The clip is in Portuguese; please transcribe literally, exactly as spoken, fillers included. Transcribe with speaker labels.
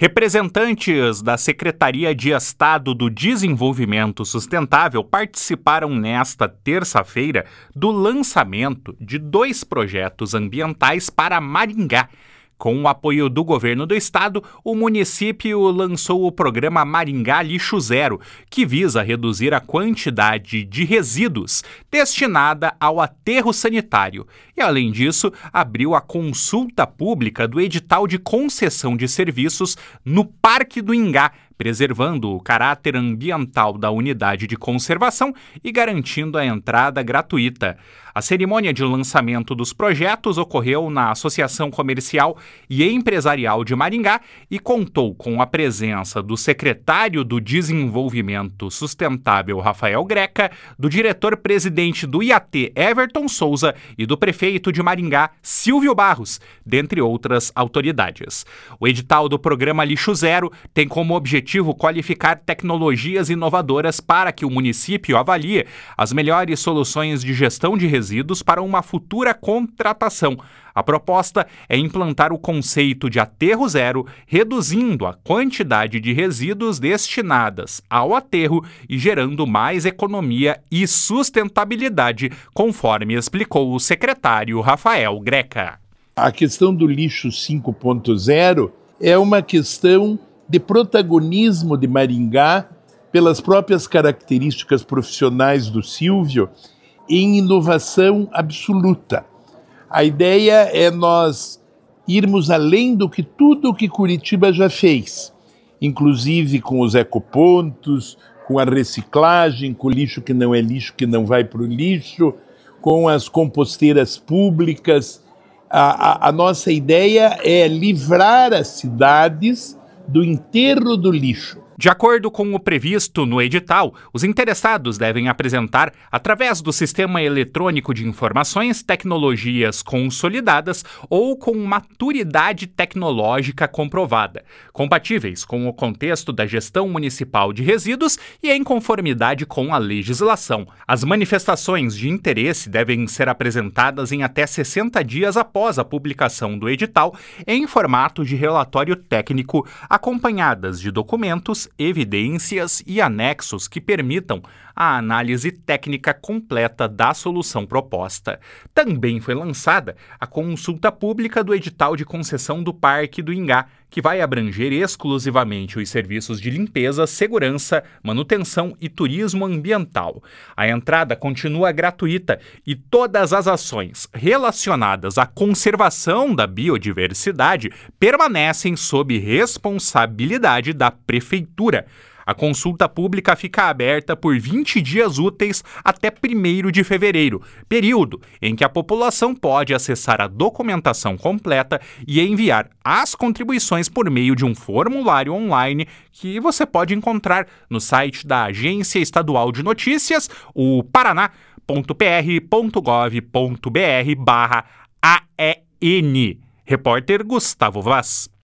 Speaker 1: Representantes da Secretaria de Estado do Desenvolvimento Sustentável participaram nesta terça-feira do lançamento de dois projetos ambientais para Maringá. Com o apoio do governo do estado, o município lançou o programa Maringá Lixo Zero, que visa reduzir a quantidade de resíduos destinada ao aterro sanitário. E, além disso, abriu a consulta pública do edital de concessão de serviços no Parque do Ingá, preservando o caráter ambiental da unidade de conservação e garantindo a entrada gratuita. A cerimônia de lançamento dos projetos ocorreu na Associação Comercial e Empresarial de Maringá e contou com a presença do secretário do Desenvolvimento Sustentável, Rafael Greca, do diretor-presidente do I A T, Everton Souza, e do prefeito de Maringá, Silvio Barros, dentre outras autoridades. O edital do programa Lixo Zero tem como objetivo qualificar tecnologias inovadoras para que o município avalie as melhores soluções de gestão de resíduos para uma futura contratação. A proposta é implantar o conceito de aterro zero, reduzindo a quantidade de resíduos destinadas ao aterro e gerando mais economia e sustentabilidade, conforme explicou o secretário Rafael Greca.
Speaker 2: A questão do lixo cinco ponto zero é uma questão de protagonismo de Maringá pelas próprias características profissionais do Silvio em inovação absoluta. A ideia é nós irmos além do que tudo o que Curitiba já fez, inclusive com os ecopontos, com a reciclagem, com o lixo que não é lixo, que não vai para o lixo, com as composteiras públicas. A, a, a nossa ideia é livrar as cidades do enterro do lixo.
Speaker 1: De acordo com o previsto no edital, os interessados devem apresentar, através do Sistema Eletrônico de Informações, tecnologias consolidadas ou com maturidade tecnológica comprovada, compatíveis com o contexto da gestão municipal de resíduos e em conformidade com a legislação. As manifestações de interesse devem ser apresentadas em até sessenta dias após a publicação do edital, em formato de relatório técnico, acompanhadas de documentos, evidências e anexos que permitam a análise técnica completa da solução proposta. Também foi lançada a consulta pública do edital de concessão do Parque do Ingá, que vai abranger exclusivamente os serviços de limpeza, segurança, manutenção e turismo ambiental. A entrada continua gratuita e todas as ações relacionadas à conservação da biodiversidade permanecem sob responsabilidade da Prefeitura. A consulta pública fica aberta por vinte dias úteis até primeiro de fevereiro, período em que a população pode acessar a documentação completa e enviar as contribuições por meio de um formulário online que você pode encontrar no site da Agência Estadual de Notícias, o paraná ponto p r ponto gov ponto b r barra A E N. Repórter Gustavo Vaz.